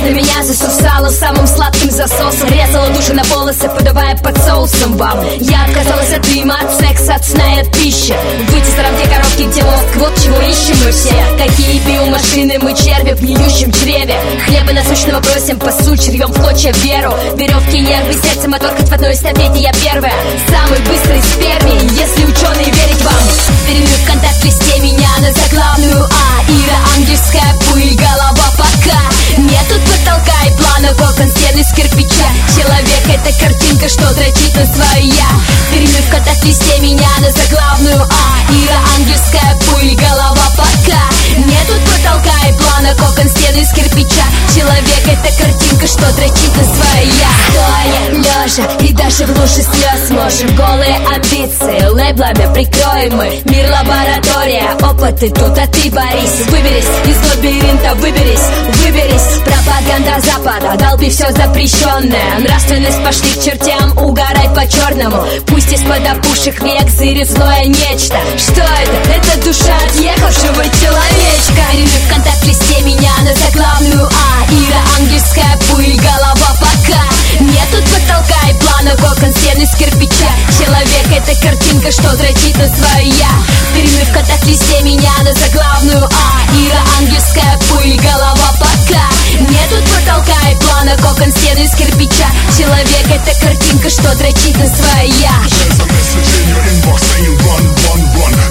Ты меня засосала самым сладким засосом, резала души на волосы, подавая под соусом вам. Я отказалась от дыма, от секса, от сна и от пищи. Выйти с рамки коробки, где мозг, вот чего ищем мы все. Какие биомашины, мы черви в гниющем чреве. Хлеба насущного просим, по суть рвем в клочья веру. Веревки, нервы, сердце, мотор, хоть в одной эстафете я первая. Самый быстрый спермий, если ученые верить вам. Перемью в контакт-листе меня на заглавную А. Ира, ангельская пыль, голова пока. Нет тут потолка и плана, окон, стены с кирпича. Человек — это картинка, что дрочит на свое я. Перемью в контакт-листе меня на заглавную А. Ира, ангельская пыль, голова пока. Нет тут потолка и плана, окон, стены с кирпича. Человек — это картинка, что дрочит на свое я. Стоя, лежа и даже в луже слез можем голые амбиции лейблами прикроем мы. Мир лаборатория, опыты тут, а ты борись. Выберись из лабиринта, выберись. Пропаганда Запада, долби все запрещенное. Нравственность пошли к чертям, угорай по-черному. Пусть из-под опушек век зырит злое нечто. Что это? Это душа отъехавшего человечка. Перемью в контакт-листе меня на заглавную А. Ира, ангельская пыль, голова пока. Нет тут потолка и плана, окон, стены с кирпича. Человек — это картинка, что дрочит на свое я. Перемью в контакт-листе меня на заглавную А. Ира, ангельская пыль, голова пока. Нет тут потолка и плана, окон, стены с кирпича. Человек — это картинка, что дрочит на свое я. There's a message in your inbox saying run, run, run.